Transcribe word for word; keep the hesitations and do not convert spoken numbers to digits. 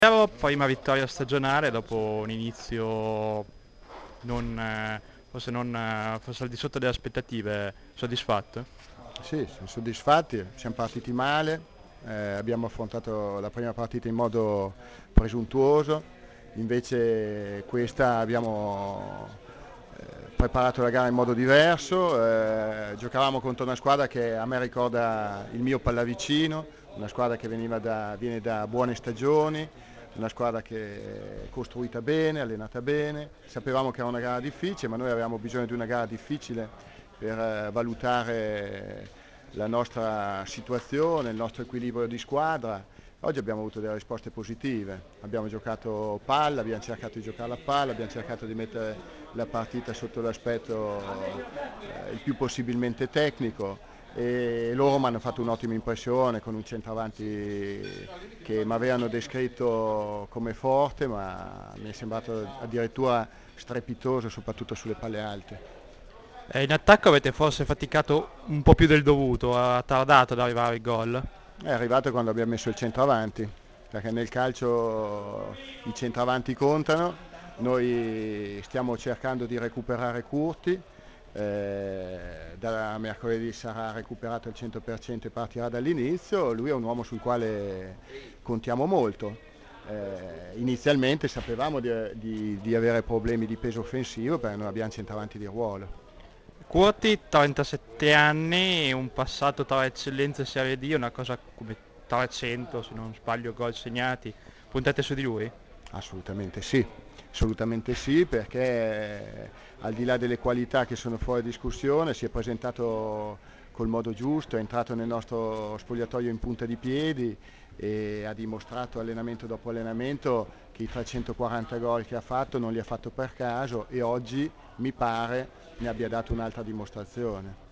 Zero, prima vittoria stagionale dopo un inizio non, eh, forse, non, eh, forse al di sotto delle aspettative, soddisfatto? Sì, siamo soddisfatti, siamo partiti male, eh, abbiamo affrontato la prima partita in modo presuntuoso, invece questa abbiamo eh, preparato la gara in modo diverso, eh, giocavamo contro una squadra che a me ricorda il mio Pallavicino, una squadra che veniva da- viene da buone stagioni, una squadra che è costruita bene, allenata bene, sapevamo che era una gara difficile, ma noi avevamo bisogno di una gara difficile per eh, valutare la nostra situazione, il nostro equilibrio di squadra. Oggi abbiamo avuto delle risposte positive, abbiamo giocato palla, abbiamo cercato di giocare la palla, abbiamo cercato di mettere la partita sotto l'aspetto eh, il più possibilmente tecnico e loro mi hanno fatto un'ottima impressione con un centravanti che mi avevano descritto come forte, ma mi è sembrato addirittura strepitoso, soprattutto sulle palle alte. Eh, in attacco avete forse faticato un po' più del dovuto, ha tardato ad arrivare il gol. È arrivato quando abbiamo messo il centravanti, perché nel calcio i centravanti contano, noi stiamo cercando di recuperare Curti, eh, da mercoledì sarà recuperato al cento per cento e partirà dall'inizio, lui è un uomo sul quale contiamo molto. Eh, inizialmente sapevamo di, di- di avere problemi di peso offensivo perché non abbiamo centravanti di ruolo. Curti, trentasette anni, un passato tra eccellenza e Serie D, una cosa come trecento se non sbaglio gol segnati. Puntate su di lui? Assolutamente sì, assolutamente sì, perché eh, al di là delle qualità che sono fuori discussione, si è presentato col modo giusto, è entrato nel nostro spogliatoio in punta di piedi e ha dimostrato allenamento dopo allenamento che i trecentoquaranta gol che ha fatto non li ha fatto per caso e oggi mi pare ne abbia dato un'altra dimostrazione.